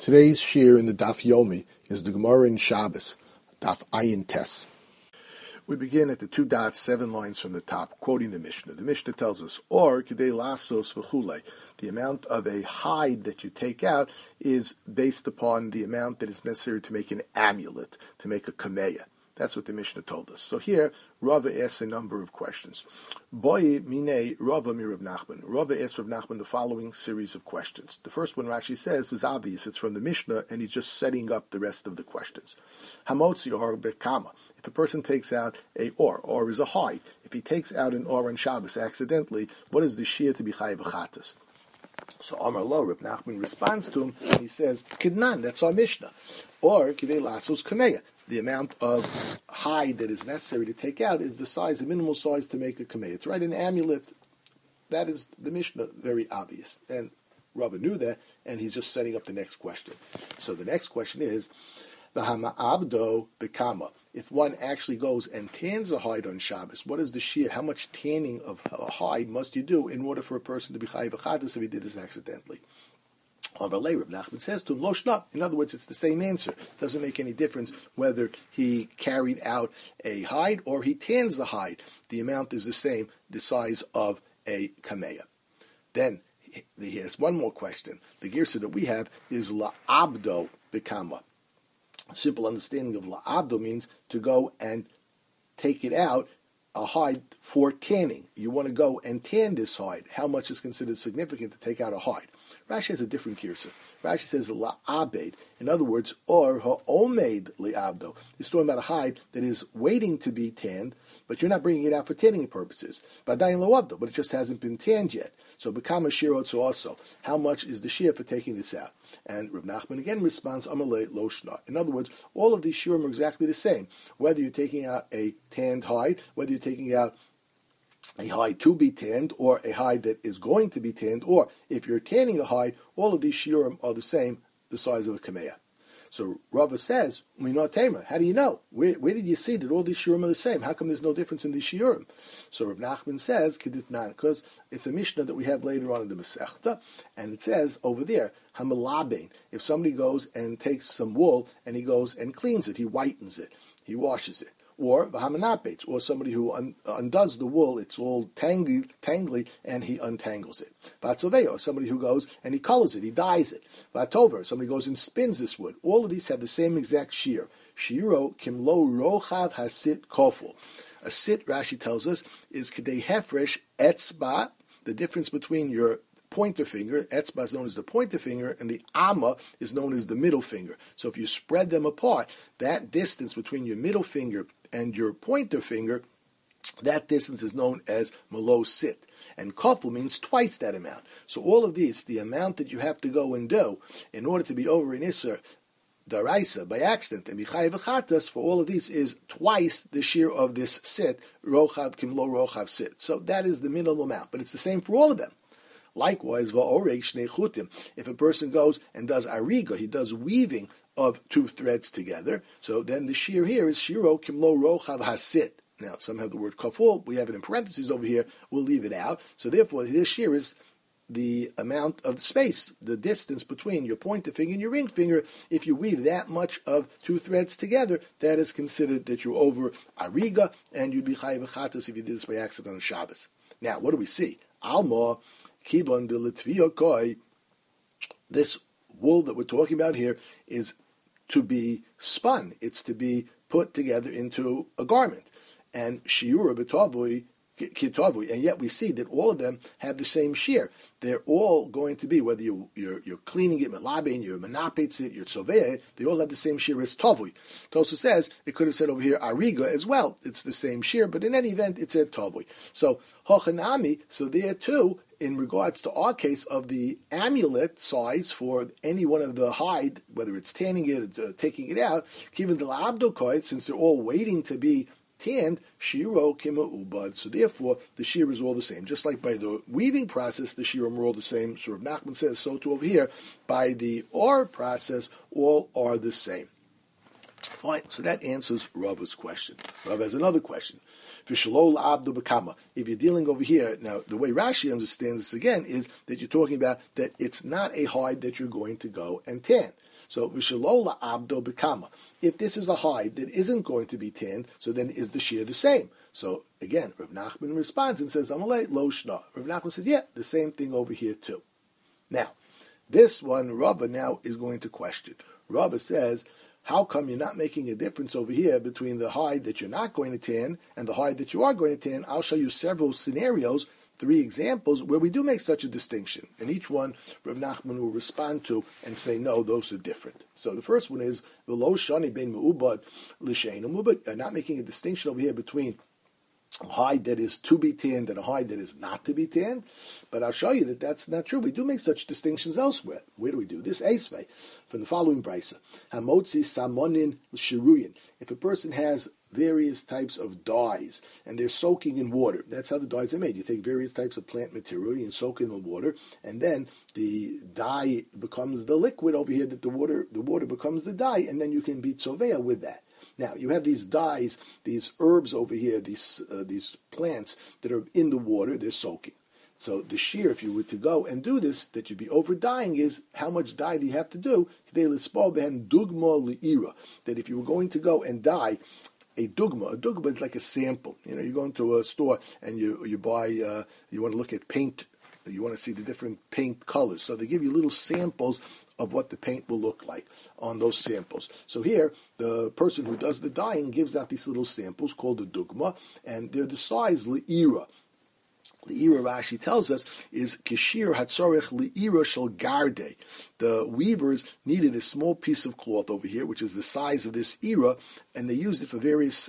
Today's shir in the Daf Yomi is the Gemara in Shabbos, Daf Ayin Tes. We begin at the 2 dots, 7 lines from the top, quoting the Mishnah. The Mishnah tells us, or kidei lasos v'chulei, the amount of a hide that you take out is based upon the amount that is necessary to make an amulet, to make a kameya. That's what the Mishnah told us. So here, Rava asks a number of questions. Boi mine Rava mi Rav Nachman. Rava asks Rav Nachman the following series of questions. The first one Rashi says was obvious. It's from the Mishnah, and he's just setting up the rest of the questions. Hamotzi or bekama. If a person takes out a or is a hide. If he takes out an or on Shabbos accidentally, what is the shir to be chayav v'chatas? So Amar Lo, Rav Nachman responds to him, and he says, Kidnan, that's our Mishnah. Or kidei lasos kameya. The amount of hide that is necessary to take out is the size, the minimal size to make a kameya. It's right, an amulet. That is the Mishnah, very obvious. And Rava knew that, and he's just setting up the next question. So the next question is, V'hama abdo bekama. If one actually goes and tans a hide on Shabbos, what is the shear? How much tanning of a hide must you do in order for a person to be chayav v'chatas if he did this accidentally? Amalei, Rav Nachman says to him, Lo shna. In other words, it's the same answer. It doesn't make any difference whether he carried out a hide or he tans the hide. The amount is the same, the size of a kameya. Then he has one more question. The girsa that we have is la'abdo bekama. A simple understanding of la'abdo means to go and take it out, a hide for tanning. You want to go and tan this hide. How much is considered significant to take out a hide? Rashi has a different girsa. Rashi says la'abed. In other words, or ha'omed li'abdo. He's talking about a hide that is waiting to be tanned, but you're not bringing it out for tanning purposes. V'adayin lo'abdo, but it just hasn't been tanned yet. So become a shirotzu also. How much is the shir for taking this out? And Rav Nachman again responds, Amalei lo shna. In other words, all of these shirim are exactly the same. Whether you're taking out a tanned hide, whether you're taking out a hide to be tanned, or a hide that is going to be tanned, or if you're tanning a hide, all of these shiurim are the same, the size of a kameya. So Rava says, we know Tamer. How do you know? Where did you see that all these shiurim are the same? How come there's no difference in these shiurim? So Rav Nachman says, Keditnan, because it's a Mishnah that we have later on in the Masechta, and it says over there, Hamalabein. If somebody goes and takes some wool and he goes and cleans it, he whitens it, he washes it. Or v'hamanapetz, or somebody who undoes the wool, it's all tangly, and he untangles it. V'atzoveo, somebody who goes and he colors it, he dyes it. V'atover, somebody goes and spins this wood. All of these have the same exact shear. Shiro kimlo rochav hasit koful. A sit, Rashi tells us, is kedei hefresh etzba, the difference between your pointer finger, etzba is known as the pointer finger, and the amma is known as the middle finger. So if you spread them apart, that distance between your middle finger and your pointer finger, that distance is known as malo sit. And kofel means twice that amount. So all of these, the amount that you have to go and do in order to be over in Isser, daraisa, by accident, and bichayev v'chatas, for all of these is twice the shear of this sit, rochav kimlo rochav sit. So that is the minimum amount, but it's the same for all of them. Likewise, if a person goes and does ariga, he does weaving of two threads together, so then the shear here is shiro kimlo rochav hasit. Now, some have the word kaful, we have it in parentheses over here, we'll leave it out. So therefore, this shear is the amount of space, the distance between your pointer finger and your ring finger. If you weave that much of two threads together, that is considered that you're over ariga, and you'd be chayav v'chatas if you did this by accident on Shabbos. Now, what do we see? Alma, kibon de litvia koi. This wool that we're talking about here is to be spun. It's to be put together into a garment. And shiura betavui kitavui. And yet we see that all of them have the same shear. They're all going to be, whether you're cleaning it, melabin, you're manapetz it, you're tzoveh, they all have the same shear as tavui. Tosa says, it could have said over here ariga as well. It's the same shear, but in any event, it said tavui. So, hochanami, so there too, in regards to our case of the amulet size for any one of the hide, whether it's tanning it or taking it out, given the abdokoi, since they're all waiting to be tanned, shiro kima ubad. So therefore, the shear is all the same. Just like by the weaving process, the shirim are all the same. So Rav Nachman says, so too over here, by the or process, all are the same. Fine. So that answers Rava's question. Rava has another question. V'shelo la'abdo b'kama. If you're dealing over here, now the way Rashi understands this again is that you're talking about that it's not a hide that you're going to go and tan. So v'shelo la'abdo b'kama. If this is a hide that isn't going to be tanned, so then is the shear the same? So again, Rav Nachman responds and says, Amalei lo shna. Rav Nachman says, yeah, the same thing over here too. Now, this one, Rava now is going to question. Rava says, how come you're not making a difference over here between the hide that you're not going to tan and the hide that you are going to tan? I'll show you several scenarios, 3 examples, where we do make such a distinction. And each one, Rav Nachman will respond to and say, no, those are different. So the first one is, V'lo shani ben me'ubad l'sheinu mu'ubad, not making a distinction over here between a hide that is to be tanned and a hide that is not to be tanned. But I'll show you that that's not true. We do make such distinctions elsewhere. Where do we do this? Eisvei, from the following brisa. Hamotzi samonin shiruyin. If a person has various types of dyes and they're soaking in water, that's how the dyes are made. You take various types of plant material, you soak it in water, and then the dye becomes the liquid over here, that the water becomes the dye, and then you can be tzovea with that. Now, you have these dyes, these herbs over here, these plants that are in the water, they're soaking. So the shear, if you were to go and do this, that you'd be over dyeing, is how much dye do you have to do? That if you were going to go and dye a dugma is like a sample. You go into a store and you buy, you want to look at paint, you want to see the different paint colors. So they give you little samples of what the paint will look like on those samples. So here, the person who does the dyeing gives out these little samples called a dugma, and they're the size le'ira. Le'ira, Rashi tells us, is kishir hatzorech le'ira shel garde. The weavers needed a small piece of cloth over here, which is the size of this era, and they used it for various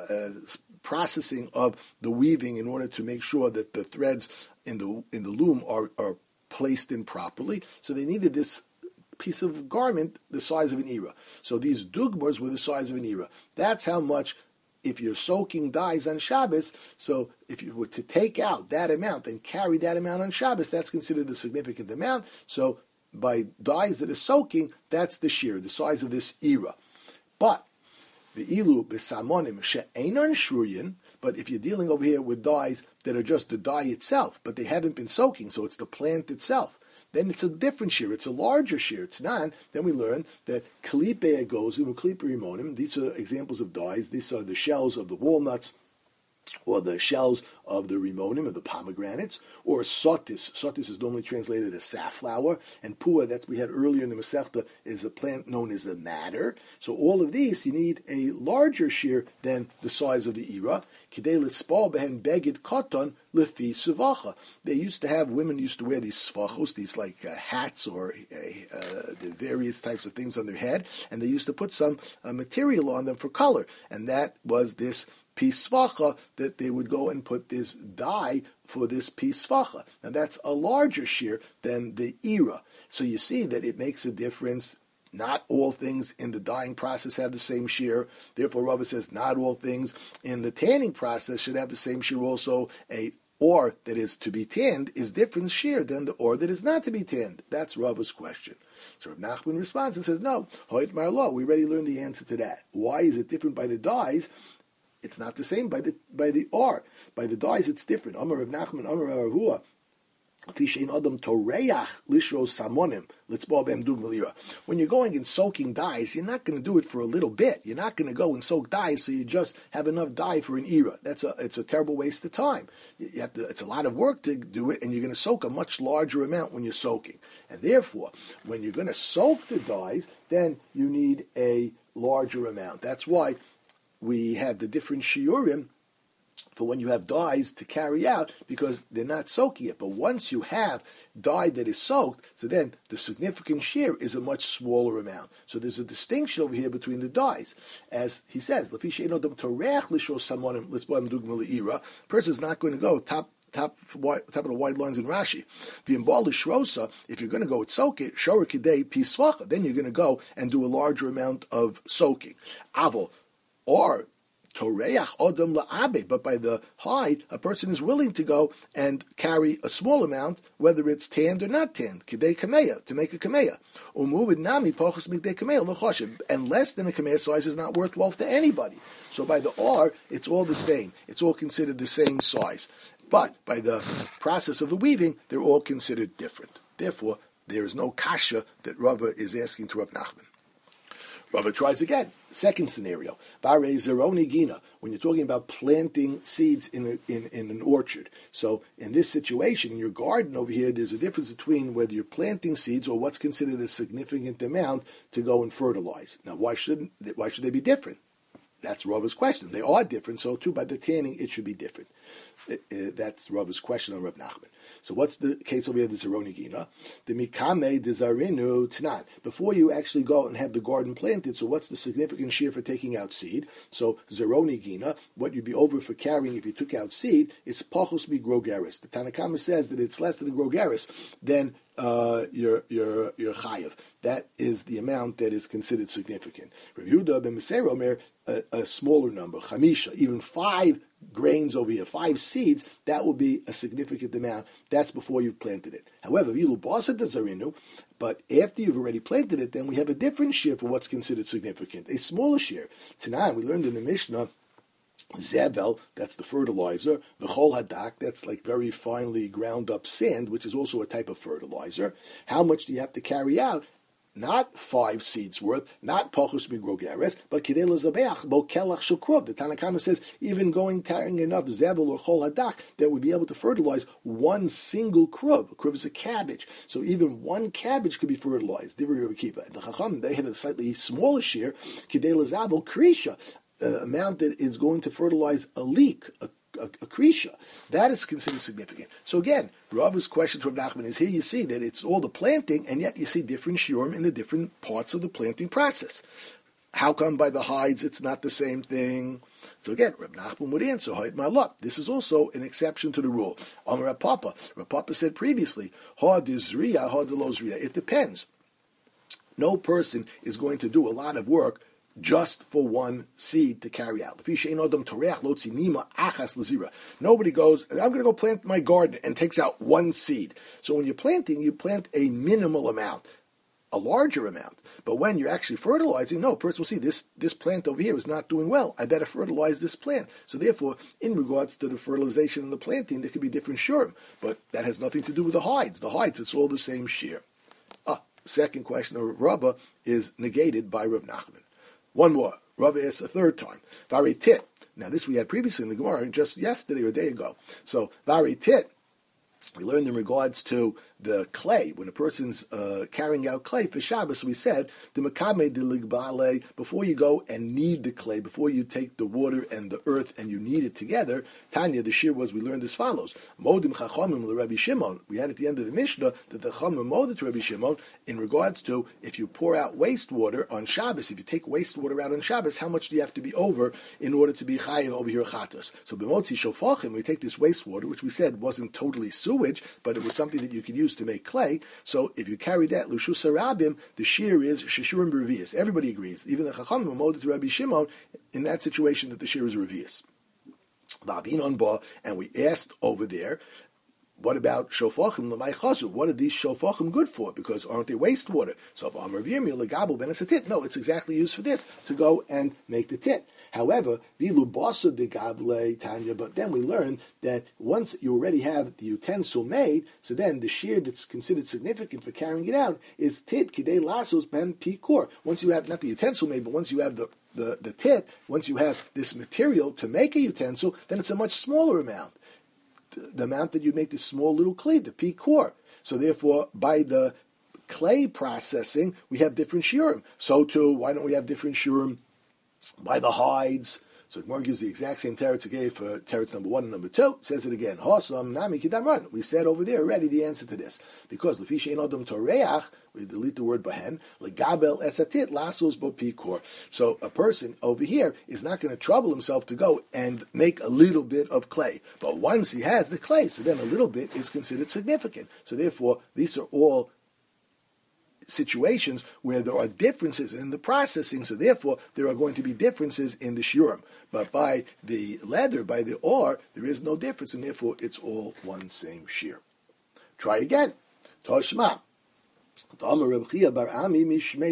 processing of the weaving in order to make sure that the threads in the loom are placed in properly. So they needed this piece of garment the size of an era. So these dugmas were the size of an era. That's how much, if you're soaking dyes on Shabbos, so if you were to take out that amount and carry that amount on Shabbos, that's considered a significant amount. So by dyes that are soaking, that's the shear, the size of this era. But the ilu b'samonim she'enon shruyin, but if you're dealing over here with dyes that are just the dye itself, but they haven't been soaking, so it's the plant itself, then it's a different shear. It's a larger shear. Tanan, then we learn that klipe agozim, klipe rimonim, these are examples of dyes. These are the shells of the walnuts, or the shells of the rimonim, of the pomegranates, or sotis. Sotis is normally translated as safflower, and pua, that we had earlier in the Masechta, is a plant known as the madder. So all of these, you need a larger shear than the size of the era. Kidei l'spal behen beged koton lefi svacha. Women used to wear these svachos, these like hats or the various types of things on their head, and they used to put some material on them for color, and that was this pisvacha, that they would go and put this dye for this pisvacha. Now that's a larger shear than the era. So you see that it makes a difference. Not all things in the dyeing process have the same shear. Therefore, Rava says not all things in the tanning process should have the same shear also. A ore that is to be tanned is different shear than the ore that is not to be tanned. That's Rava's question. So Rav Nachman responds and says, no, Hoyt Marlo, we already learned the answer to that. Why is it different by the dyes? It's not the same by the ore. By the dyes, it's different. Amar Rav Nachman, Amar Rav Hua. When you're going and soaking dyes, you're not going to do it for a little bit. You're not going to go and soak dyes so you just have enough dye for an era. It's a terrible waste of time. It's a lot of work to do it, and you're going to soak a much larger amount when you're soaking. And therefore, when you're going to soak the dyes, then you need a larger amount. That's why we have the different shiurim for when you have dyes to carry out, because they're not soaking it. But once you have dye that is soaked, so then the significant shear is a much smaller amount. So there's a distinction over here between the dyes. As he says, a person is not going to go top of the wide lines in Rashi. If you're going to go and soak it, then you're going to go and do a larger amount of soaking. Avo, or Toreach odom la'abe, but by the hide, a person is willing to go and carry a small amount, whether it's tanned or not tanned, kidei kameya, to make a kameya. Umuvid nami pachos mikdei kameya l'choshev, and less than a kameya size is not worthwhile to anybody. So by the R, it's all the same. It's all considered the same size. But by the process of the weaving, they're all considered different. Therefore, there is no kasha that Rava is asking to Rav Nachman. Rava tries again. Second scenario, Vare Zeroni Gina, when you're talking about planting seeds in an orchard. So in this situation, in your garden over here, there's a difference between whether you're planting seeds or what's considered a significant amount to go and fertilize. Now, why should they be different? That's Rava's question. They are different, so too by the tanning it should be different. That's Rava's question on Rav Nachman. So what's the case over here, the Zeroni Gina? The Mikame de Zarinu Tnan. Before you actually go and have the garden planted, so what's the significant shear for taking out seed? So Zeroni Gina, what you'd be over for carrying if you took out seed, is Pachos Mi Grogeris. The Tanakama says that it's less than a Grogeris, then your chayav. That is the amount that is considered significant. Rav Yehuda ben Meser Omer, a smaller number, chamisha, even 5 grains over here, 5 seeds, that will be a significant amount. That's before you've planted it. However, Vilu Basa Zarinu, but after you've already planted it, then we have a different shear for what's considered significant, a smaller shear. Tonight, we learned in the Mishnah, Zevel, that's the fertilizer. V'chol hadak, that's like very finely ground up sand, which is also a type of fertilizer. How much do you have to carry out? Not 5 seeds worth, not pachus migrogeres, but kidei lezabeach bo kelach shukruv. The Tanakama says even carrying enough zevel or chol hadak that would be able to fertilize 1 single kruv. A kruv is a cabbage, so even 1 cabbage could be fertilized. The Chacham, they have a slightly smaller shear, kidei lezavel krisha, amount that is going to fertilize a leek, a krisha. That is considered significant. So again, Rava's question to Rav Nachman is here you see that it's all the planting, and yet you see different shiurim in the different parts of the planting process. How come by the hides it's not the same thing? So again, Rav Nachman would answer, Hayt Ma'alot. This is also an exception to the rule. Amar Rav Papa. Rav Papa said previously, Ha dizriya, ha delozriya. It depends. No person is going to do a lot of work just for 1 seed to carry out. Nobody goes, I'm going to go plant my garden and takes out 1 seed. So when you're planting, you plant a minimal amount, a larger amount. But when you're actually fertilizing, no, a person will see this plant over here is not doing well. I better fertilize this plant. So therefore, in regards to the fertilization and the planting, there could be different shurim. But that has nothing to do with the hides. The hides, it's all the same shear. Second question of Rava is negated by Rav Nachman. One more. Rava asks a third time. Vari tit. Now this we had previously in the Gemara just yesterday or a day ago. So vari tit, we learned in regards to the clay, when a person's carrying out clay for Shabbos, we said, the makame de ligbale, before you go and knead the clay, before you take the water and the earth and you knead it together, Tanya, the shir was, we learned as follows, modim chachamim l'Rabbi Shimon. We had at the end of the Mishnah that the chachamim moded to Rabbi Shimon in regards to if you pour out wastewater on Shabbos, if you take wastewater out on Shabbos, how much do you have to be over in order to be chayiv over your chatos? So b'motzi shofachim, we take this wastewater, which we said wasn't totally sewage, but it was something that you could use to make clay. So if you carry that lushus harabim, the shear is sheshurim b'revius. Everybody agrees, even the chachamim moded to Rabbi Shimon in that situation that the shear is revius. And we asked over there, what about shofachim l'may chazu? What are these shofachim good for? Because aren't they wastewater? So if Amar Virmi legabel ben tit, no, it's exactly used for this, to go and make the tit. However, vilu basa de gable tanya, but then we learned that once you already have the utensil made, so then the shear that's considered significant for carrying it out is tit kidei lasos ben pikor. Once you have not the utensil made, but once you have the tit, once you have this material to make a utensil, then it's a much smaller amount. The amount that you make this small little clay, the pikor. So therefore, by the clay processing, we have different shiurim. So too, why don't we have different shiurim by the hides? So Gemara gives the exact same teretz it gave for teretz number 1 and number 2. Says it again. Hosam nami kidamran. We said over there already the answer to this. Because lefi she'ein odom toreach, we delete the word bahen, legabel esatit lasos bo pikor. So a person over here is not going to trouble himself to go and make a little bit of clay. But once he has the clay, so then a little bit is considered significant. So therefore, these are all situations where there are differences in the processing, so therefore there are going to be differences in the shiurim. But by the leather, by the ore, there is no difference, and therefore it's all one same shear. Try again. Toshma. Rav Chia bar Ami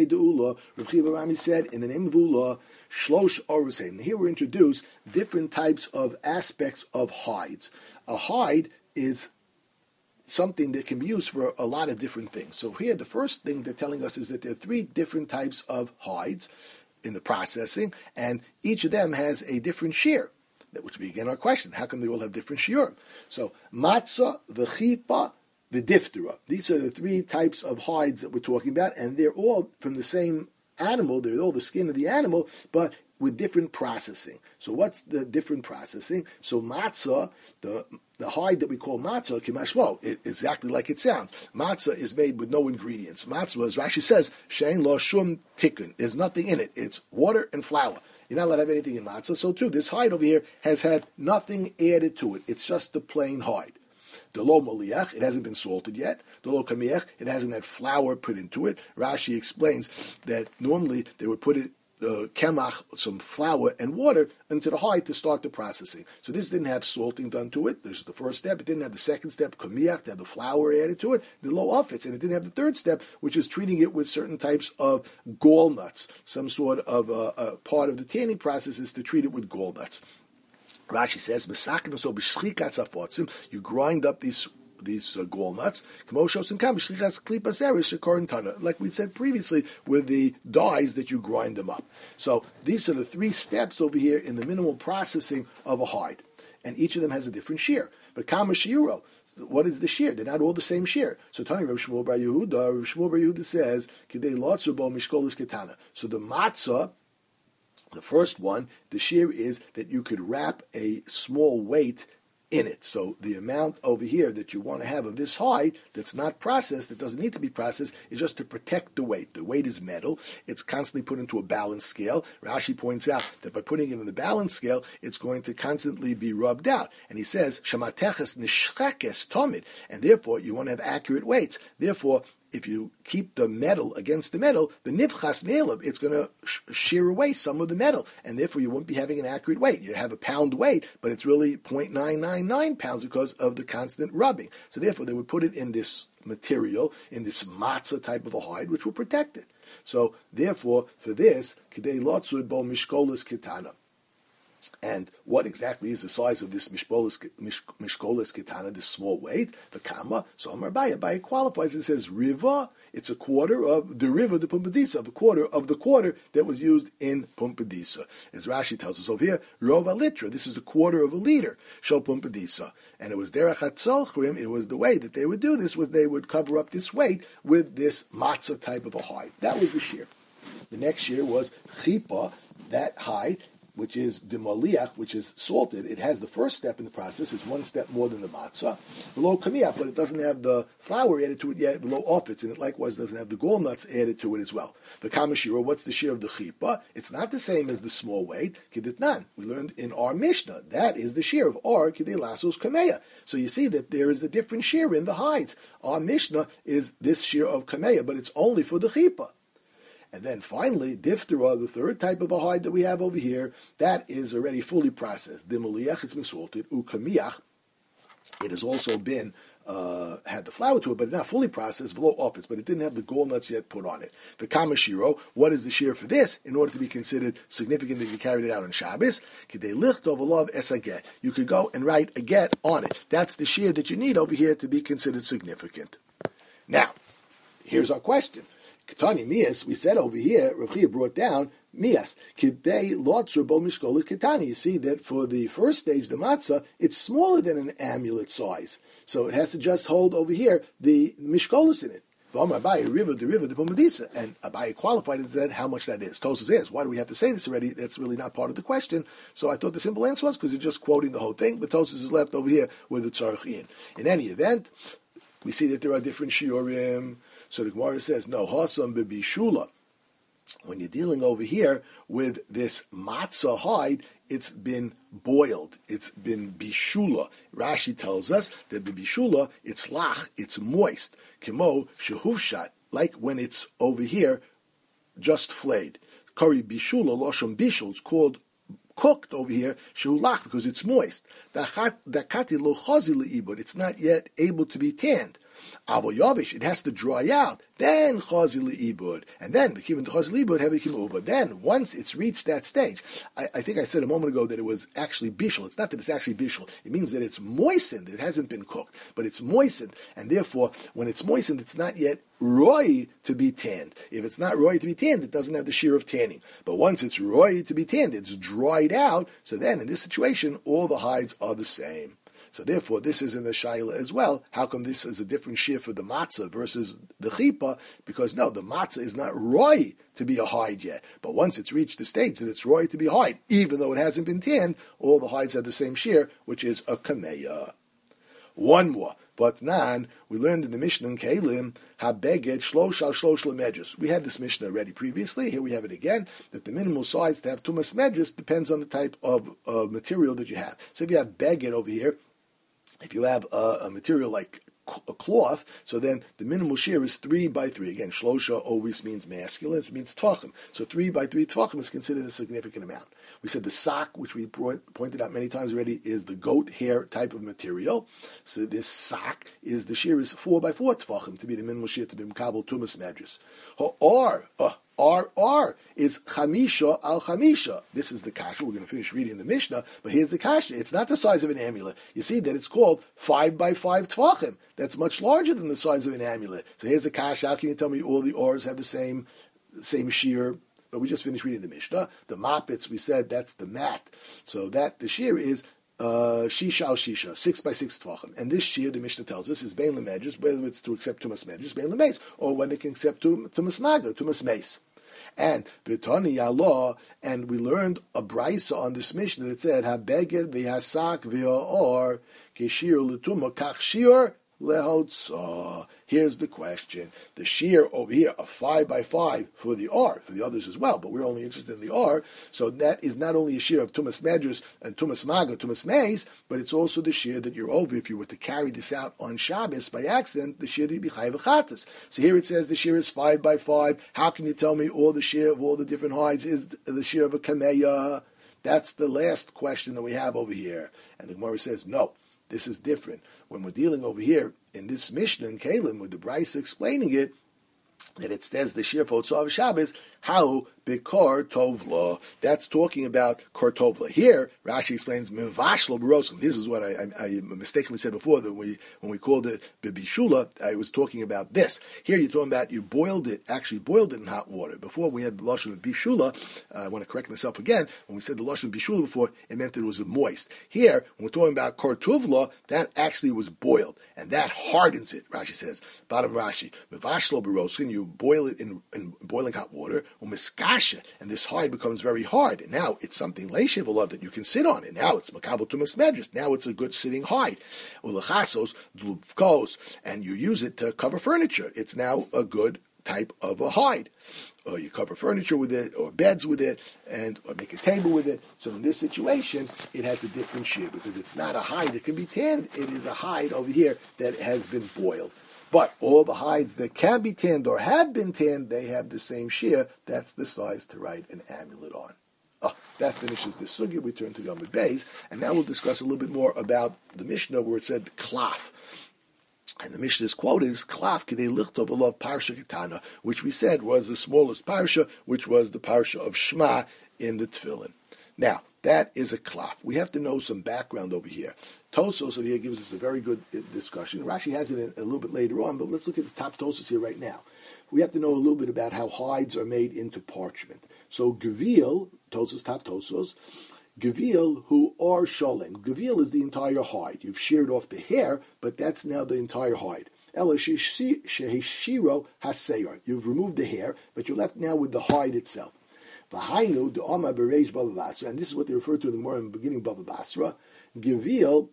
said, in the name of Ula, Shlosh Orusein. And here we're introduced different types of aspects of hides. A hide is something that can be used for a lot of different things. So here, the first thing they're telling us is that there are three different types of hides in the processing, and each of them has a different shear. That would be again our question: how come they all have different shiur? So matzah, the chipa, the diphthera. These are the three types of hides that we're talking about, and they're all from the same animal. They're all the skin of the animal, but with different processing. So what's the different processing? So matzah, the hide that we call matzah, kimashmo, exactly like it sounds. Matzah is made with no ingredients. Matzah, as Rashi says, shein lo shum tikkun. There's nothing in it. It's water and flour. You're not allowed to have anything in matzah. So too, this hide over here has had nothing added to it. It's just the plain hide. The lo moliach, it hasn't been salted yet. The lo kamiach, it hasn't had flour put into it. Rashi explains that normally they would put it kemach, some flour and water into the hide to start the processing. So this didn't have salting done to it. This is the first step. It didn't have the second step, kamiach, to have the flour added to it, the lo offits, and it didn't have the third step, which is treating it with certain types of gall nuts. Some sort of a part of the tanning process is to treat it with gall nuts. Rashi says, you grind up these gall nuts, like we said previously, with the dyes that you grind them up. So these are the three steps over here in the minimal processing of a hide, and each of them has a different shear. But kama shiuro, what is the shear? They're not all the same shear. So Tani Rav Shmuel Bar Yehuda says, kidei lotzu bo mishkolis ketana. So the matzah, the first one, the shear is that you could wrap a small weight in it. So the amount over here that you want to have of this hide that's not processed, that doesn't need to be processed, is just to protect the weight. The weight is metal. It's constantly put into a balance scale. Rashi points out that by putting it in the balance scale, it's going to constantly be rubbed out. And he says, Shamateches nishchakes tomid. And therefore, you want to have accurate weights. Therefore, if you keep the metal against the metal, the nivchas me'elav, it's going to shear away some of the metal, and therefore you won't be having an accurate weight. You have a pound weight, but it's really 0.999 pounds because of the constant rubbing. So therefore they would put it in this material, in this matzah type of a hide, which will protect it. So therefore, for this, kidei lotzud bo mishkolas ketana. And what exactly is the size of this mishkolas ketana, this small weight? The kama. So Amar Abaye qualifies. It says riva. It's a quarter of the riva, the pumbedisa, of a quarter of the quarter that was used in pumbedisa. As Rashi tells us over here, rova litra. This is a quarter of a liter. Shel pumbedisa, and it was derech hatzolchrim. It was the way that they would do this, was they would cover up this weight with this matzah type of a hide. That was the shear. The next shear was chipa. That hide, which is demoliach, which is salted. It has the first step in the process. It's one step more than the matzah. Below kamiach, but it doesn't have the flour added to it yet. Below offits, and it likewise doesn't have the gall nuts added to it as well. The kamashira, what's the shear of the chipa? It's not the same as the small weight. Kiditnan. We learned in our Mishnah. That is the shear of or kidei lasos kameya. So you see that there is a different shear in the hides. Our Mishnah is this shear of kameya, but it's only for the chipa. And then finally, diphthera, the third type of a hide that we have over here, that is already fully processed. Dimoliach, it's been salted. Ukamiach, it has also been had the flour to it, but it's not fully processed, below offits, but it didn't have the gall nuts yet put on it. The kamashiro, what is the shear for this in order to be considered significant if you carried it out on Shabbos? Kidei lichtov alav es haget. You could go and write a get on it. That's the shear that you need over here to be considered significant. Now, here's our question. Ketani mias, we said over here, Rav Chia brought down mias. Kidei lotzur bo mishkolet ketani. You see that for the first stage, the matzah, it's smaller than an amulet size. So it has to just hold over here the mishkolos in it. Abaye, the river, the pumbedisa. And Abaye qualified as that how much that is. Tosas says, why do we have to say this already? That's really not part of the question. So I thought the simple answer was because you're just quoting the whole thing, but Tosas is left over here with the tzarech. In any event, we see that there are different shiurim. So the Gemara says, no, hasam bebishula. When you're dealing over here with this matzah hide, it's been boiled. It's been bishula. Rashi tells us that the bishula, it's lach, it's moist. Kimo shehuvshat. like when it's over here, just flayed. Kari bishula, loshon bishul, it's called cooked over here, shulach, because it's moist. Dakati lo chazi leibud, it's not yet able to be tanned. Avo yavish, it has to dry out. Then chazi leibud, and then v'kiven chazi leibud hevikim uba. Then once it's reached that stage, I think I said a moment ago that it was actually bishul. It's not that it's actually bishul. It means that it's moistened. It hasn't been cooked, but it's moistened, and therefore, when it's moistened, it's not yet roy to be tanned. If it's not roy to be tanned, it doesn't have the shear of tanning. But once it's roy to be tanned, it's dried out. So then, in this situation, all the hides are the same. So therefore, this is in the shaila as well. How come this is a different shear for the matzah versus the chippah? Because no, the matzah is not roy to be a hide yet. But once it's reached the stage that it's roy to be a hide, even though it hasn't been tanned, all the hides have the same shear, which is a kameya. One more. But nan, we learned in the Mishnah in Kalim, habeged shlosh al shlosh lemedrus. We had this Mishnah already previously. Here we have it again, that the minimal size to have tumas medrus depends on the type of material that you have. So if you have beged over here, if you have a material like a cloth, so then the minimal shear is 3 by 3. Again, shlosha always means masculine, it means tvachim. So 3 by 3 tvachim is considered a significant amount. We said the sock, which we pointed out many times already, is the goat hair type of material. So this sock is, the shear is 4 by 4 tvachim to be the minimal shear to be mkabel tumas medrus. R is chamisha al chamisha. This is the kasha. We're going to finish reading the Mishnah, but here's the kasha. It's not the size of an amulet. You see that it's called 5 by 5 tvachim. That's much larger than the size of an amulet. So here's the kasha. How can you tell me all the Rs have the same shear? But we just finished reading the Mishnah. The mapits, we said that's the mat. So that the shear is shisha al shisha, 6 by 6 tvachim. And this shear, the Mishnah tells us, is bein lemedrus, whether it's to accept tumas medrus, bein lemeis, or when it can accept tumas maga, tumas meis. And v'tani yalo, and we learned a brisa on this Mishnah that said habeged v'hasak v'or keshir l'tuma kach shir lehotza. Here's the question. The shear over here, a 5 by 5 for the R, for the others as well, but we're only interested in the R, so that is not only a shear of tumas medrus and tumas maga, tumas meis, but it's also the shear that you're over. If you were to carry this out on Shabbos by accident, the shear would be chayav chatas. So here it says the shear is 5 by 5. How can you tell me all the shear of all the different hides is the shear of a kameya? That's the last question that we have over here. And the Gemara says, no. This is different. When we're dealing over here in this Mishnah in Kalim, with the Brisa explaining it, that it says the Shir for Otsav Shabbos, how Bikar Tovla. That's talking about Kor Tovla. Here, Rashi explains Mivashlo Baroskim. This is what I mistakenly said before, that when we called it Bibishula, I was talking about this. Here you're talking about you boiled it in hot water. Before we had the Lashon of Bishula, I want to correct myself again, when we said the Lashon of Bishula before, it meant that it was moist. Here, when we're talking about Kor Tovla, that actually was boiled, and that hardens it, Rashi says. Bottom Rashi, Mivashlo Baroskim, you boil it in boiling hot water, and this hide becomes very hard, and now it's something leishiv that you can sit on, and now it's makabel tumas medrus. Now it's a good sitting hide. Ulechasos dluvkos, and you use it to cover furniture. It's now a good type of a hide. Or you cover furniture with it, or beds with it, or make a table with it. So in this situation, it has a different shear, because it's not a hide that can be tanned. It is a hide over here that has been boiled. But all the hides that can be tanned or have been tanned, they have the same shear. That's the size to write an amulet on. That finishes the sugya. We turn to Yom Beis, and now we'll discuss a little bit more about the Mishnah where it said klaf. And the Mishnah's quote is klaf k'dei lichtov alav parsha ketana, which we said was the smallest parsha, which was the parsha of Shema in the Tefillin. Now, that is a klaf. We have to know some background over here. Tosos over here gives us a very good discussion. Rashi has it a little bit later on, but let's look at the top Tosos here right now. We have to know a little bit about how hides are made into parchment. So Gevil, Tosos, top Tosos, Gevil who are sholem. Gevil is the entire hide. You've sheared off the hair, but that's now the entire hide. Ela shehishiro haseyar. You've removed the hair, but you're left now with the hide itself. V'hainu the Oma bereish Bava Basra, and this is what they refer to in the Gemara in the beginning Bava Basra. Gevil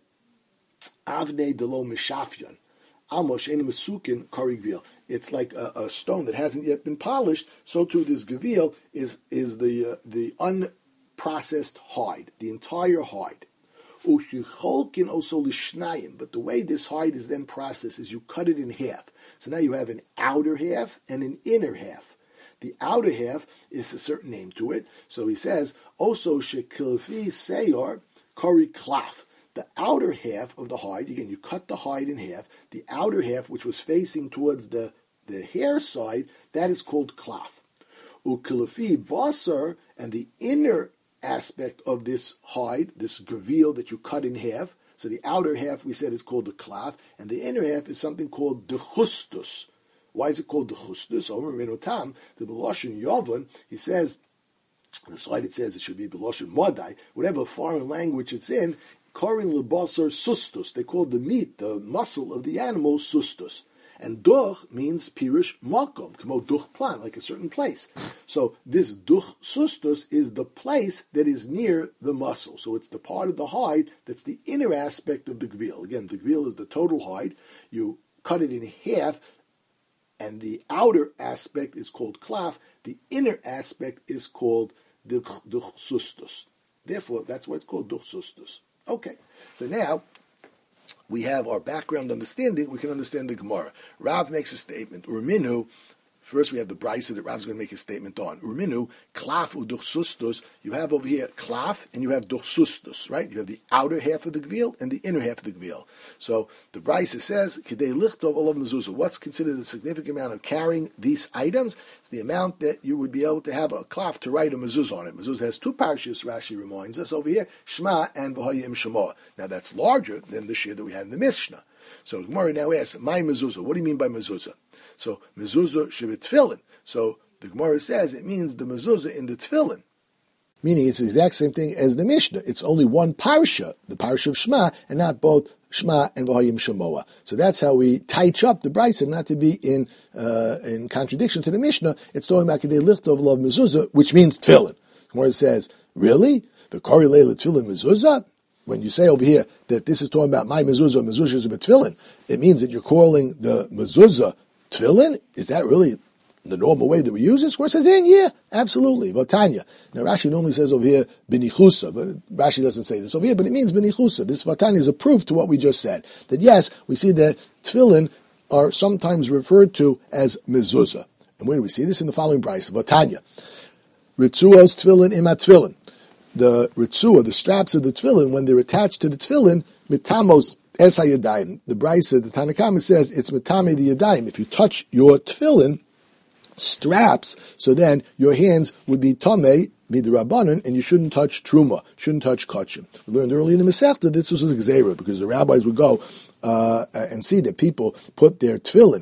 avnei delo mishafyan. Amosh eni mesukin kari gvil. It's like a stone that hasn't yet been polished. So too this gevil is the unprocessed hide, the entire hide. Ushicholkin also lishnayim. But the way this hide is then processed is you cut it in half. So now you have an outer half and an inner half. The outer half is a certain name to it. So he says, Oso shekilfi seyor kari klaf. The outer half of the hide, again, you cut the hide in half. The outer half, which was facing towards the hair side, that is called klaf. Ukilafi basar, and the inner aspect of this hide, this gavil that you cut in half. So the outer half, we said, is called the klaf, and the inner half is something called the chustus. Why is it called the chustus? Omer Renotam, the Beloshin Yovon, he says, on the slide it says it should be Beloshin Modai, whatever foreign language it's in, Korin lebasar sustus. They call the meat, the muscle of the animal, sustus. And duch means pirish makom, kamo duch plan, like a certain place. So this duch sustus is the place that is near the muscle. So it's the part of the hide that's the inner aspect of the gvil. Again, the gvil is the total hide. You cut it in half, and the outer aspect is called klaf. The inner aspect is called duch sustus. Therefore, that's why it's called duch sustus. Okay, so now we have our background understanding. We can understand the Gemara. Rav makes a statement. Urminu. First, we have the brisa that Rav's going to make a statement on. Urminu, klaf u'duchsustus. You have over here klaf and you have duchsustus, right? You have the outer half of the gvil and the inner half of the gvil. So the brisa says, Kidei lichtov olav mezuzah. What's considered a significant amount of carrying these items? It's the amount that you would be able to have a klaf to write a mezuzah on it. Mezuzah has two parashas, Rashi reminds us over here, Shema and V'hayim Shemoah. Now that's larger than the shir that we had in the Mishnah. So Gemara now asks, my mezuzah. What do you mean by mezuzah? So mezuzah shebet tefillin. So the Gemara says it means the mezuzah in the tefillin. Meaning it's the exact same thing as the Mishnah. It's only one parsha, the parsha of Shema, and not both Shema and V'hayim Shemoah. So that's how we tighten up the brisa, not to be in contradiction to the Mishnah. It's talking about Kedei Lichtov Love Mezuzah, which means tefillin. The Gemara says, really? The Kori Leila tefillin mezuzah? When you say over here that this is talking about my mezuzah is a tefillin, it means that you're calling the mezuzah tefillin? Is that really the normal way that we use it? Square says, yeah, absolutely. Vatanya. Now Rashi normally says over here benichusa, but Rashi doesn't say this over here, but it means benichusa. This Vatanya is a proof to what we just said. That yes, we see that tefillin are sometimes referred to as mezuzah. And where do we see this? In the following brisa, Vatanya. Ritzuos tefillin imat tefillin. The ritzua, the straps of the tefillin, when they're attached to the tefillin, mitamos es hayadayim. The brisa, the Tanna Kamma says it's mitame the yadayim. If you touch your tefillin straps, so then your hands would be tamei midrabanan, and you shouldn't touch truma, shouldn't touch kachim. We learned earlier in the Masechta this was a gzeira, because the rabbis would go and see that people put their tefillin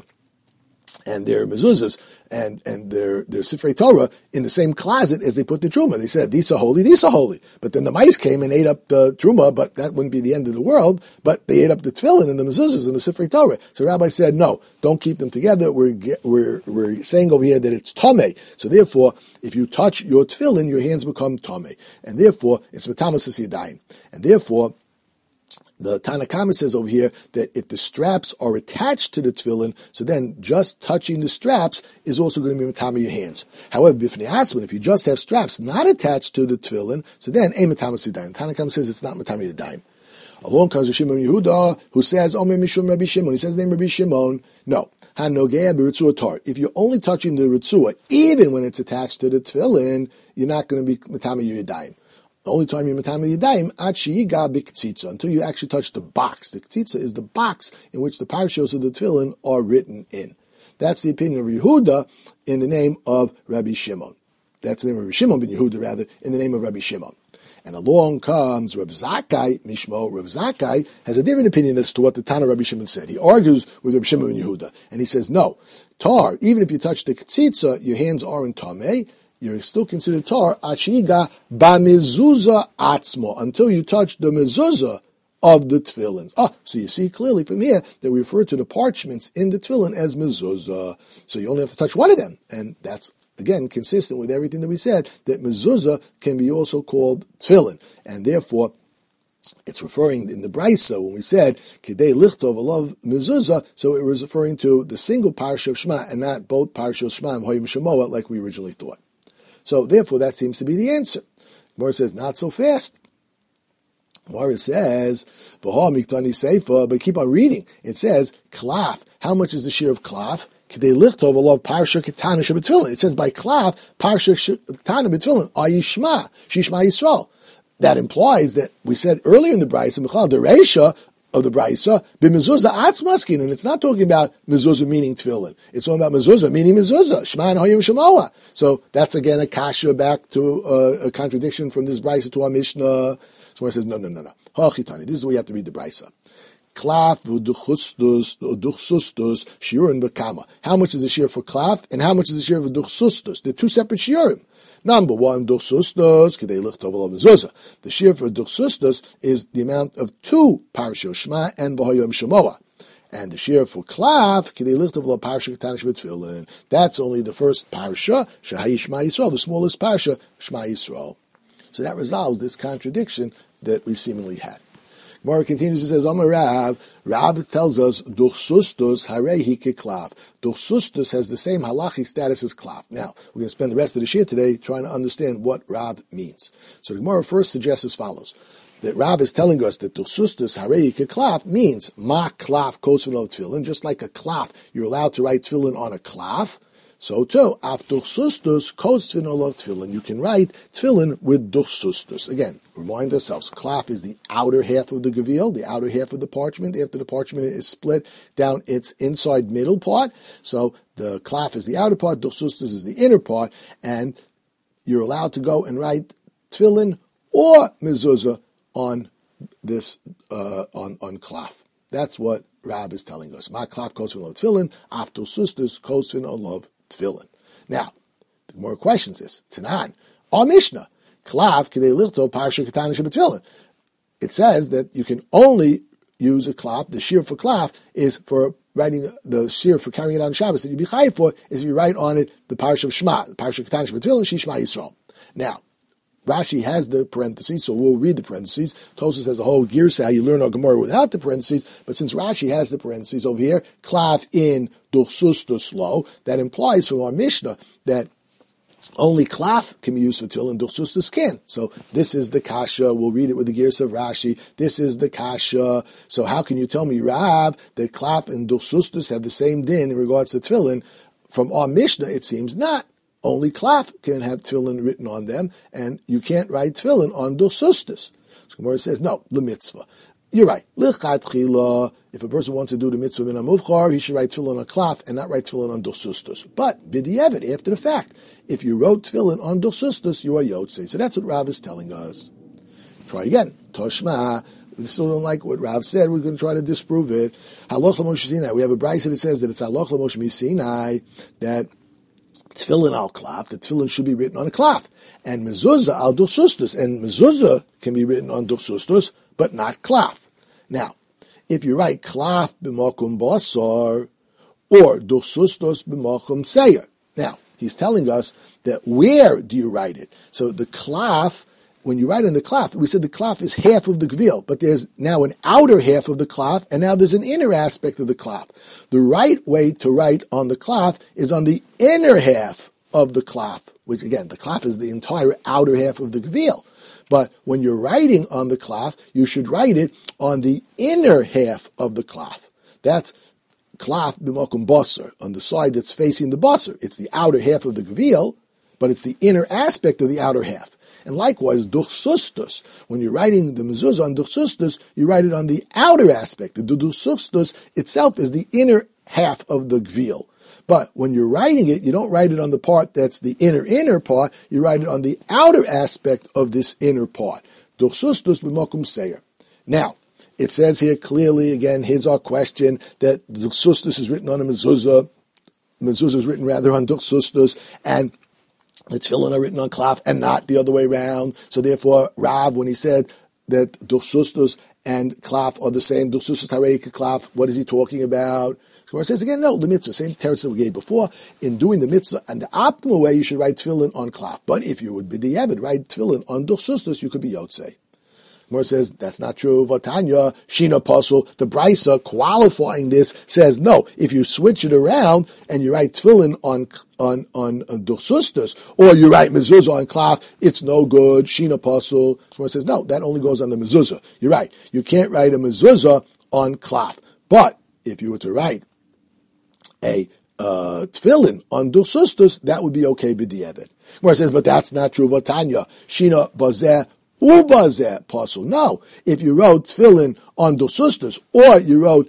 and their mezuzahs and their Sifrei Torah in the same closet as they put the truma. They said, these are holy, these are holy. But then the mice came and ate up the truma, but that wouldn't be the end of the world, but they ate up the tefillin and the mezuzahs and the Sifrei Torah. So the rabbi said, no, don't keep them together. We're saying over here that it's tamei. So therefore, if you touch your tefillin, your hands become tamei. And therefore, it's metamas yadayim. And therefore, the Tanna Kamma says over here that if the straps are attached to the tefillin, so then just touching the straps is also going to be matama your hands. However, b'fnei atzman, if you just have straps not attached to the tefillin, so then ein matama yadayim. Tanna Kamma says it's not matama yadayim. Along comes Shimon Yehuda, who says, Omer Mishum Rabbi Shimon. He says the name Rabbi Shimon. No. Hanogeh b'ritzua tar. If you're only touching the ritzua, even when it's attached to the tefillin, you're not going to be matama yadayim. The only time you're matama yadayim, achiyiga b'ktzitza, until you actually touch the box. The ktzitza is the box in which the parashos of the tefillin are written in. That's the opinion of Yehuda in the name of Rabbi Shimon. That's the name of Rabbi Shimon ben Yehuda, rather, in the name of Rabbi Shimon. And along comes Rav Zakkai, Mishmo. Rav Zakkai has a different opinion as to what the Tana Rabbi Shimon said. He argues with Rabbi Shimon ben Yehuda, and he says, no, tar, even if you touch the ktzitza, your hands aren't tamei, you're still considered tar, achiga b'mezuzah atzmo, until you touch the mezuzah of the tefillin. So you see clearly from here that we refer to the parchments in the tefillin as mezuzah. So you only have to touch one of them, and that's, again, consistent with everything that we said, that mezuzah can be also called tefillin, and therefore, it's referring in the brisa when we said Kedei Lichtov Alav Mezuzah, so it was referring to the single parsha of Shema and not both parashos Shema and V'hayim Shemoah like we originally thought. So therefore, that seems to be the answer. Gemara says, not so fast. Gemara says, V'ha Miktani Seifa, but keep on reading. It says, Klaf. How much is the shear of klaf? K'dei lichtov alav parsha ketana shebetfilin. It says by klaf, parsha ketana betfilin, ayishma, shishma Yisrael. That implies that we said earlier in the Brisa, Michal, the Reisha of the Brisa, b'mezuzah atzmaskin, and it's not talking about mezuzah meaning tefillin. It's talking about mezuzah meaning mezuzah, shema and hayim shemoa. So that's again a kasha back to a contradiction from this Brisa to our Mishnah. So it says, no. Ha'chitani, this is the way you have to read the Brisa. Klaf v'duchsustus shiurim b'kama. How much is the shear for klaf, and how much is the shear for duchsustus? They're two separate shiurim. Number one, duchsustus, k'dei lichtov alav mezuzah. The shear for duchsustus is the amount of two parashos shema and v'hayom shemoa. And the shear for klaf, k'dei lichtov alav parsha ketana shebetfilin. That's only the first parsha, shehayi shema Yisrael, the smallest parsha, shema Yisrael. So that resolves this contradiction that we seemingly had. Gemara continues, it says, Amar Rav tells us, Duchsustus harehi keklaf. Duchsustus has the same halachic status as klaf. Now, we're going to spend the rest of the shir today trying to understand what Rav means. So the Gemara first suggests as follows, that Rav is telling us that Duchsustus harehi keklaf means ma klaf kosvin al tefillin, just like a klaf, you're allowed to write tefillin on a klaf. So too, af duchsustus kosvin al tefillin, you can write tefillin with duchsustus. Again, remind ourselves, klaf is the outer half of the gevil, the outer half of the parchment. After the parchment is split down its inside middle part. So the klaf is the outer part, duchsustus is the inner part, and you're allowed to go and write tefillin or mezuzah on this on klaf. That's what Rab is telling us. Ma klaf kosvin al tefillin, af duchsustus kosvin al tefillin. Now, the more questions is Tanan, our Mishnah, klaf k'dei lichto parsha ketana shebetfilin. It says that you can only use a klaf. The shear for klaf is for writing, the shear for carrying it on Shabbos that you be chayiv for is if you write on it the parsha of Shema, the parsha ketana shebetfilin, shishma Yisrael. Now, Rashi has the parentheses, so we'll read the parentheses. Tosfos has a whole girsa how you learn our Gemara without the parentheses, but since Rashi has the parentheses over here, klaf in duchsustus lo, that implies from our Mishnah that only klaf can be used for tefillin, duchsustus can. So this is the kasha. We'll read it with the girsa of Rashi. This is the kasha. So how can you tell me, Rav, that klaf and duchsustus have the same din in regards to tefillin? From our Mishnah, it seems not. Only klaf can have tefillin written on them, and you can't write tefillin on duchsustus. So Gemara says, no, the mitzvah. You're right. Lichatchila, if a person wants to do the mitzvah min hamuvchar, he should write tefillin on klaf and not write tefillin on duchsustus. But b'di'evet, after the fact, if you wrote tefillin on duchsustus, you are yotzei. So that's what Rav is telling us. Try again. Toshma. We still don't like what Rav said. We're going to try to disprove it. Haloch l'Moshe Sinai. We have a brayso that says that it's haloch l'Moshe Sinai that tefillin al klaf, the tefillin should be written on a klaf. And mezuzah al duchsustus. And mezuzah can be written on duchsustus, but not klaf. Now, if you write klaf b'makom basar, or duchsustus b'makom seir. Now, he's telling us that where do you write it? So the klaf, when you write in the klaf, we said the klaf is half of the gvil, but there's now an outer half of the klaf, and now there's an inner aspect of the klaf. The right way to write on the klaf is on the inner half of the klaf, which again, the klaf is the entire outer half of the gvil. But when you're writing on the klaf, you should write it on the inner half of the klaf. That's klaf b'makom basar, on the side that's facing the basar. It's the outer half of the gvil, but it's the inner aspect of the outer half. And likewise, duchsustus. When you're writing the mezuzah on duchsustus, you write it on the outer aspect. The duchsustus itself is the inner half of the gvil. But when you're writing it, you don't write it on the part that's the inner part. You write it on the outer aspect of this inner part. Duchsustus b'makom seir. Now, it says here clearly, again, here's our question, that duchsustus is written on a mezuzah. Mezuzah is written rather on duchsustus, and the tefillin are written on klaf and not the other way around. So therefore, Rav, when he said that duchsustus and klaf are the same, duchsustus harei klaf, what is he talking about? So it says again, no, the mitzvah, same teretz that we gave before. In doing the mitzvah, and the optimal way, you should write tefillin on klaf. But if you would be the avid, write tefillin on duchsustus, you could be yotzei. Gemara says, that's not true. Vatanya, Shina Pasul, the Brisa qualifying this says, no, if you switch it around and you write tefillin on duchsustus, or you write mezuzah on klaf, it's no good. Shina Pasul. Gemara says, no, that only goes on the mezuzah. You're right. You can't write a mezuzah on klaf. But if you were to write a tefillin on dursustus, that would be okay b'di'evet. Where it says, but that's not true. Vatanya shina bazeh ubazeh pasul. No, if you wrote tefillin on dursustus or you wrote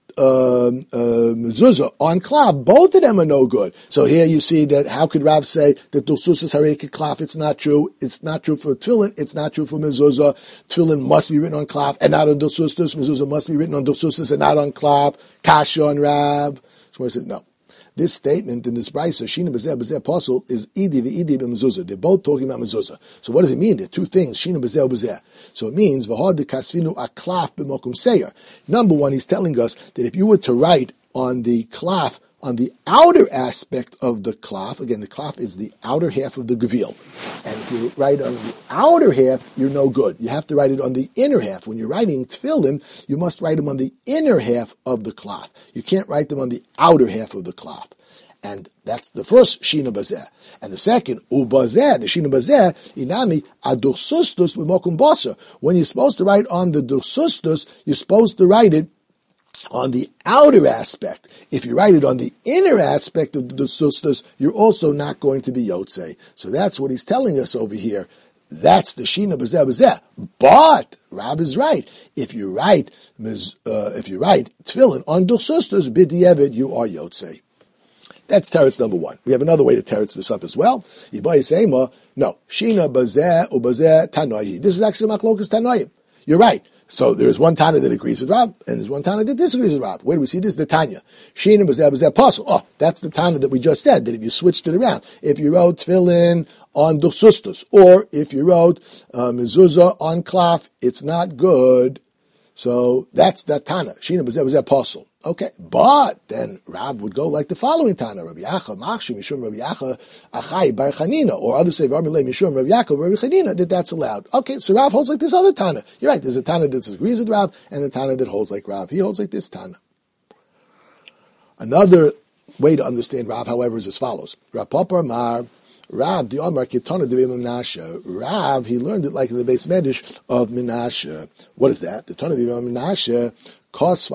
mezuzah on klaf, both of them are no good. So here you see that how could Rav say that dursustus hareke klaf? It's not true. It's not true for tefillin. It's not true for mezuzah. Tefillin must be written on klaf and not on dursustus. Mezuzah must be written on dursustus and not on klaf. Kasha on Rav. So he says no. This statement in this brisa, Shina B'zeh B'zeh Apostle, is Idi v'Idi b'mezuzah. They're both talking about mezuzah. So what does it mean? There are two things, Shina B'zeh B'zeh. So it means, V'hod kasvinu aklaf b'mokum seir. Number one, he's telling us that if you were to write on the klaf, on the outer aspect of the klaf, again, the klaf is the outer half of the gevil. And if you write on the outer half, you're no good. You have to write it on the inner half. When you're writing tefillin, you must write them on the inner half of the klaf. You can't write them on the outer half of the klaf. And that's the first shina bazeh. And the second, ubazeh, the shina bazeh, inami adursustus b'mokum basa. When you're supposed to write on the dursustus, you're supposed to write it on the outer aspect. If you write it on the inner aspect of the dursustus, you're also not going to be yotzei. So that's what he's telling us over here. That's the shina bazeh bazeh. But Rav is right. If you write tefillin on dursustus b'di'evet, you are yotzei. That's teretz number one. We have another way to teretz this up as well. Yibai Seima, no. Shina bazeh ubazeh tanoyi. This is actually machlokas tanoyim. You're right. So there's one Tana that agrees with Rav, and there's one Tana that disagrees with Rav. Where do we see this? The Tanya. Shina bazeh bazeh pasul. Oh, that's the Tana that we just said, that if you switched it around, if you wrote tefillin on dursustus, or if you wrote mezuzah on klaf, it's not good. So that's the Tana. Shina bazeh bazeh pasul. Okay, but then Rav would go like the following Tana: Rabbi Yacha Machshim Mishum Rabbi Yacha Achai Bar Chanina, or others say Varmilei Mishum Rabbi Yaakov Rabbi Chanina, that's allowed. Okay, so Rav holds like this other Tana. You're right. There's a Tana that disagrees with Rav, and a Tana that holds like Rav. He holds like this Tana. Another way to understand Rav, however, is as follows: Rav Papa Mar. Rav, the Omar Ketana de Menashe. Rav, he learned it like in the Beis Medrash of Menashe. What is that? The Tana de Menashe. If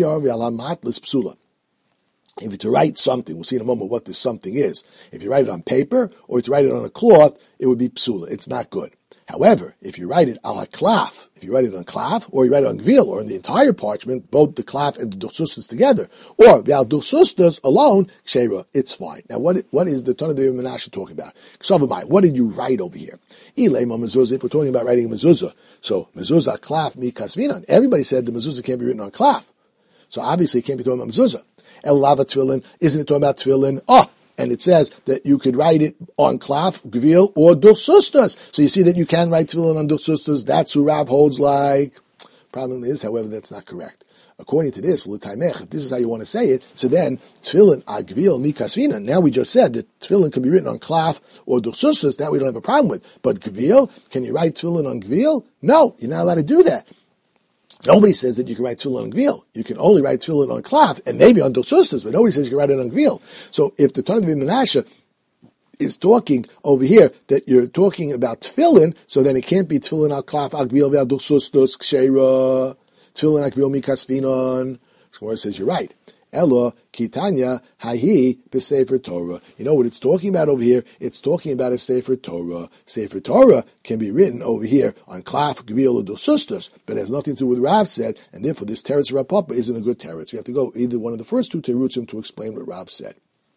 you're to write something, we'll see in a moment what this something is. If you write it on paper or if you write it on a cloth, it would be psula. It's not good. However, if you write it ala klaf, if you write it on klaf, or you write it on gvil, or in the entire parchment, both the klaf and the dursustas together, or the dursustas alone, kshera, it's fine. Now, what is the Tana de Menashe talking about? Ksavamai, what did you write over here? Ilema mezuzah, if we're talking about writing a mezuzah, so mezuzah klaf mi kasvinan. Everybody said the mezuzah can't be written on klaf. So obviously it can't be talking about mezuzah. El lava tefillin, isn't it talking about tefillin? And it says that you could write it on klaf, gvil, or dursustas. So you see that you can write tefillin on dursustas. That's who Rav holds like. Problem is, however, that's not correct. According to this, l'taimech, if this is how you want to say it, so then tefillin agvil mikasvina. Now we just said that tefillin can be written on klaf or dursustas. That we don't have a problem with. But gvil, can you write tefillin on gvil? No, you're not allowed to do that. Nobody says that you can write tefillin on gvil. You can only write tefillin on klaf and maybe on dursustas, but nobody says you can write it on gvil. So if the Tana of Menashe is talking over here that you're talking about tefillin, so then it can't be tefillin al klaf al gvil ve'al dursustas kshera tefillin al gvil mikasfinon. So it says you're right. Elo kitanya hahi b'sefer Torah. You know what it's talking about over here? It's talking about a sefer Torah. Sefer Torah can be written over here on klaf, gvil, or dursustas, but it has nothing to do with what Rav said, and therefore this teretz Rav Papa isn't a good teretz. We have to go either one of the first two terutzim to explain what Rav said.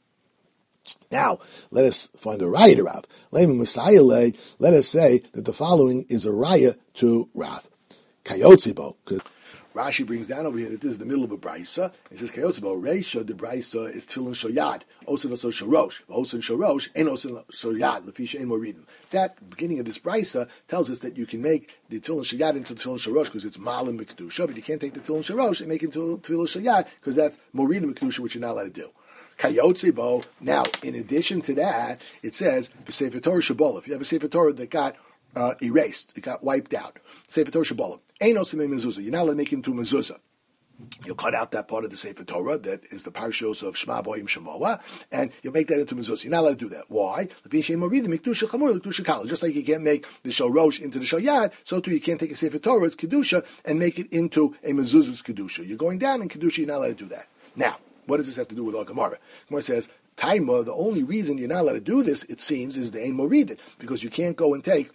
Now, let us find the raya to Rav. Let us say that the following is a raya to Rav. Kayotzibo, because Rashi brings down over here that this is the middle of a brisa. It says Kayotzibo Reisha. The brisa is Tefillin Shoyad. Osin Oso Shorosh. Osin Shorosh. Ein Osin Shoyad. Lefisha Ein Moridim. That beginning of this brisa tells us that you can make the Tefillin Shoyad into Tefillin Shorosh because it's Malim B'Kedusha, but you can't take the Tefillin Shorosh and make it into Tefillin Shoyad because that's Moridim B'Kedusha, which you're not allowed to do. Kayotzibo. Now, in addition to that, it says B'Sefer Torah Shabbolah. If you have a Sefer Torah that got erased, it got wiped out. Sefer Torah Shabbolah. Ain't no simei mezuzah. You're not allowed to make it into mezuzah. You'll cut out that part of the Sefer Torah that is the parshos of Shema Voyim Shemoah, and you'll make that into mezuzah. You're not allowed to do that. Why? Just like you can't make the Shorosh into the Shoyad, so too you can't take a Sefer Torah's kedusha and make it into a mezuzah's kedusha. You're going down in kedusha. You're not allowed to do that. Now, What does this have to do with our Gemara? Gemara says, Taima, the only reason you're not allowed to do this, it seems, is the Ein Moridin, because you can't go and take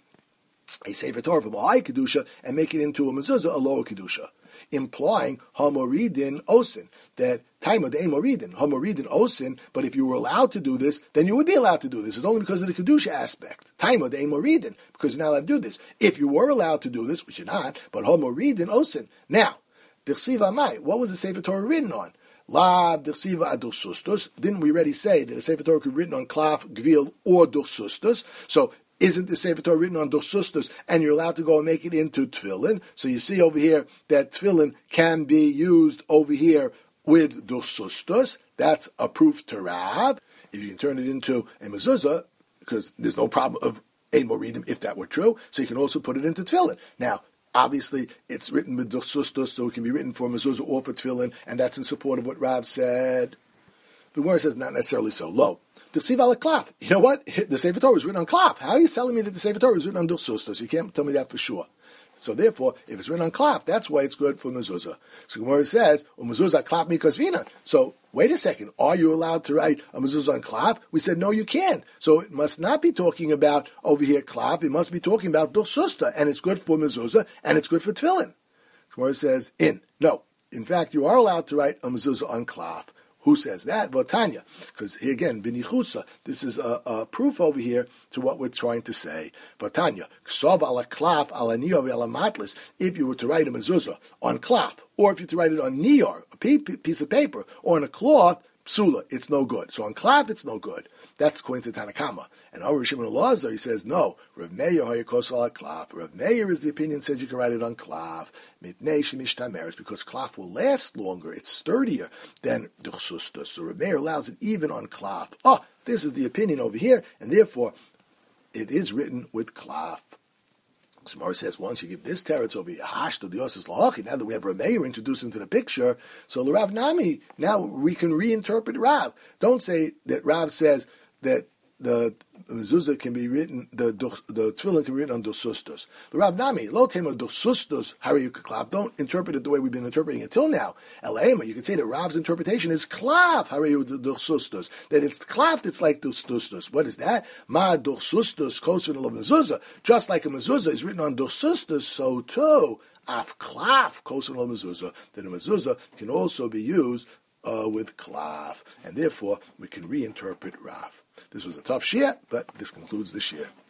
a Sefer Torah from a high Kedusha and make it into a mezuzah, a lower Kedusha, implying Hamoridin Osin, that Taima, the Ein Moridin, Hamoridin Osin, but if you were allowed to do this, then you would be allowed to do this. It's only because of the Kedusha aspect. Taima, the Ein Moridin, because you're not allowed to do this. If you were allowed to do this, which you're not, but Hamoridin Osin. Now, D'chsiva Amai, what was the Sefer Torah written on? Lav D'chsiva Ad Dursustus. Didn't we already say that the Sefer Torah could be written on Klaf, Gvil, or Dursustus? So, isn't the Sefer Torah written on Dursustus, and you're allowed to go and make it into Tefillin? So you see over here that Tefillin can be used over here with Dursustus. That's a proof to Rav. If you can turn it into a mezuzah, because there's no problem of Ein Moridin if that were true, so you can also put it into Tefillin. Now, obviously, it's written with Dursustus, so it can be written for mezuzah or for Tefillin, and that's in support of what Rav said. But where it says not necessarily so low. D'chsiva ala klaf. You know what? The Sefer Torah is written on klaf. How are you telling me that the Sefer Torah is written on Dursustus? You can't tell me that for sure. So therefore, if it's written on klaf, that's why it's good for mezuzah. So Gemara says, mezuzah klaf mikasvina. So wait a second. Are you allowed to write a mezuzah on klaf? We said no, you can't. So it must not be talking about over here klaf. It must be talking about dursusta, and it's good for mezuzah, and it's good for tefillin. Gemara says no. In fact, you are allowed to write a mezuzah on klaf. Who says that? Vatanya. Because here again, b'nichusa. This is a proof over here to what we're trying to say. Vatanya. Ksav ala klaf ala niyar ala matlis. If you were to write a mezuzah on klaf, or if you were to write it on niyar, a piece of paper, or on a cloth, psula, it's no good. So on klaf, it's no good. That's according to Tanakama. And our Shimon Elazar, he says, no. Rav Meir hayakos ala klaf. Rav Meir is the opinion says you can write it on klaf. Mipnei shemishtameres, because klaf will last longer. It's sturdier than dursustus. So Rav Meir allows it even on klaf. Oh, this is the opinion over here, and therefore it is written with klaf. Gemara says once you give this teretz over here, hashto diosas lahachi. Now that we have Rav Meir introduced into the picture, so the Rav Nami, now we can reinterpret Rav. Don't say that Rav says that the mezuzah can be written, the tefillin can be written on dursustus. The Rav Nami, lo tema dursustus, harayu klav. Don't interpret it the way we've been interpreting it till now. Elema, you can say that Rav's interpretation is klav, harayu dursustus. That it's klav that's like dursustus. What is that? Ma dursustus koser lo mezuzah. Just like a mezuzah is written on dursustus, so too, af klav koser lo mezuzah. That a mezuzah can also be used with klav. And therefore, we can reinterpret Rav. This was a tough shir, but this concludes the shir.